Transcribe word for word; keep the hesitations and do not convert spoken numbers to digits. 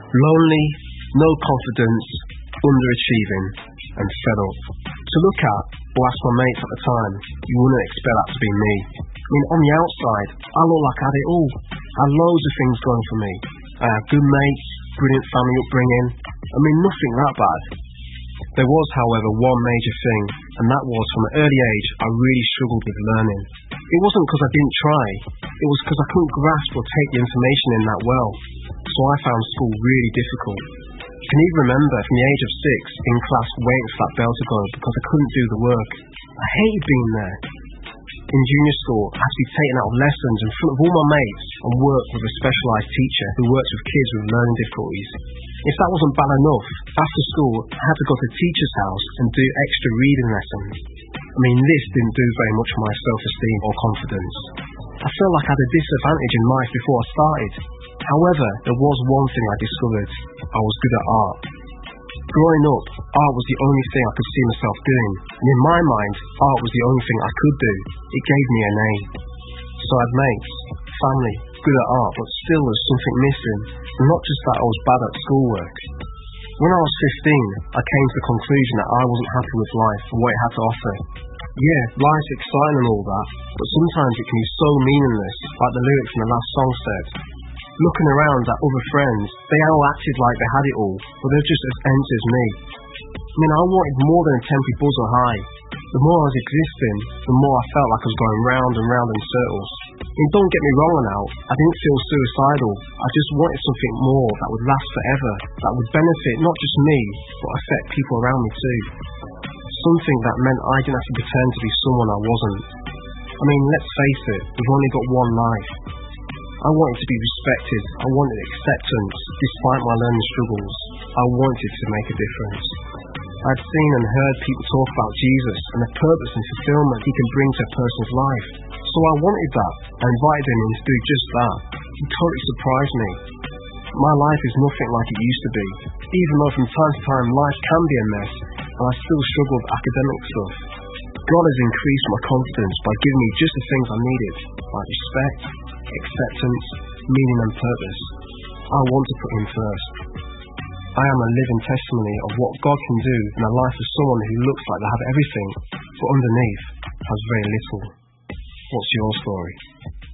Lonely, no confidence, underachieving, and fed up. To look at, or ask my mates at the time, you wouldn't expect that to be me. I mean, on the outside, I looked like I had it all. I had loads of things going for me. I had good mates, brilliant family upbringing. I mean, nothing that bad. There was, however, one major thing, and that was from an early age I really struggled with learning. It wasn't because I didn't try, it was because I couldn't grasp or take the information in that well. So I found school really difficult. I can even remember from the age of six in class waiting for that bell to go because I couldn't do the work. I hated being there. In junior school, I had to be taken out of lessons in front of all my mates and work with a specialised teacher who works with kids with learning difficulties. If that wasn't bad enough, after school I had to go to the teacher's house and do extra reading lessons. I mean, this didn't do very much for my self-esteem or confidence. I felt like I had a disadvantage in life before I started. However, there was one thing I discovered. I was good at art. Growing up, art was the only thing I could see myself doing, and in my mind, art was the only thing I could do. It gave me a name. So I had mates, family, good at art, but still there was something missing, and not just that I was bad at schoolwork. When I was fifteen, I came to the conclusion that I wasn't happy with life and what it had to offer. Yeah, life's exciting and all that, but sometimes it can be so meaningless, like the lyrics in the last song said. Looking around at other friends, they all acted like they had it all, but they're just as empty as me. I mean, I wanted more than a temporary buzz or high. The more I was existing, the more I felt like I was going round and round in circles. I mean, don't get me wrong now, I didn't feel suicidal. I just wanted something more that would last forever, that would benefit not just me, but affect people around me too. Something that meant I didn't have to pretend to be someone I wasn't. I mean, let's face it, we've only got one life. I wanted to be respected, I wanted acceptance, despite my learning struggles. I wanted to make a difference. I'd seen and heard people talk about Jesus and the purpose and fulfillment he can bring to a person's life. So I wanted that. I invited him in to do just that. He totally surprised me. My life is nothing like it used to be, even though from time to time life can be a mess, and I still struggle with academic stuff. God has increased my confidence by giving me just the things I needed, like respect, acceptance, meaning and purpose. I want to put him first. I am a living testimony of what God can do in the life of someone who looks like they have everything, but underneath has very little. What's your story?